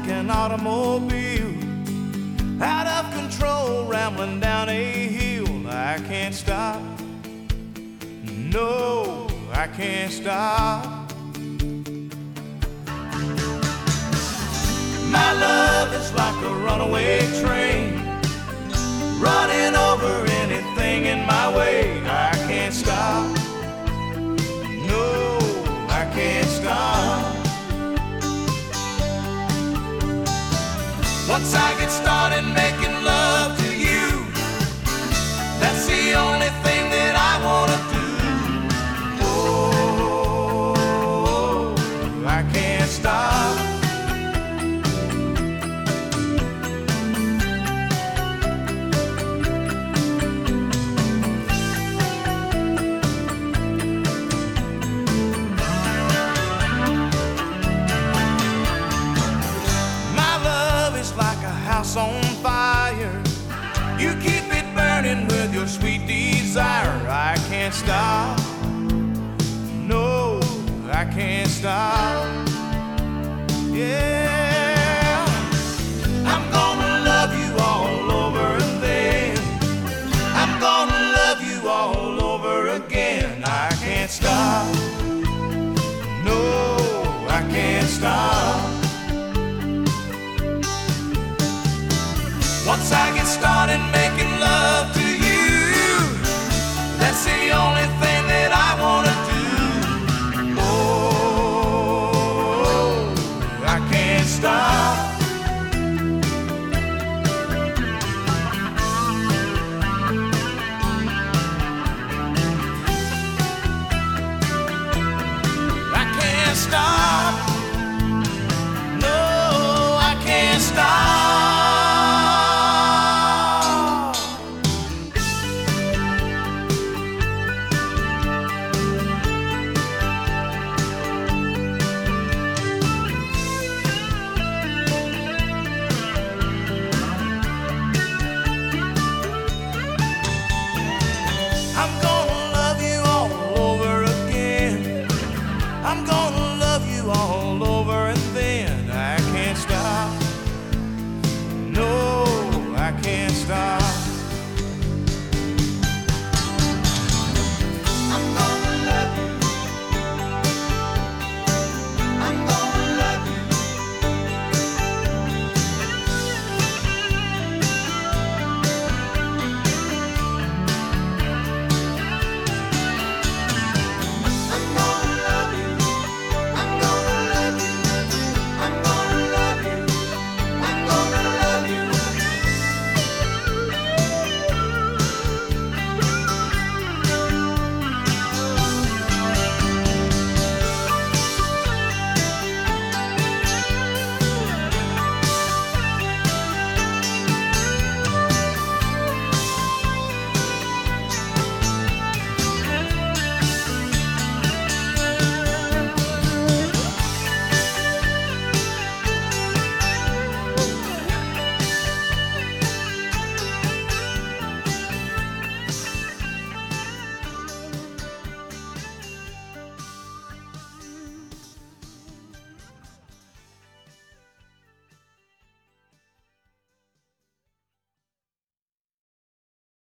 like an automobile, out of control, rambling down a hill. I can't stop, no, I can't stop. My love is like a runaway train, running over anything in my way. I can't stop, no, I can't stop. Once I get started making love to you, that's the only thing that I wanna do. Oh, I can't stop. On fire, you keep it burning with your sweet desire. I can't stop, no, I can't stop. Yeah, I'm gonna love you all over and then I'm gonna love you all over again. I can't stop, no, I can't stop. Once I get started making love to you, that's the only thing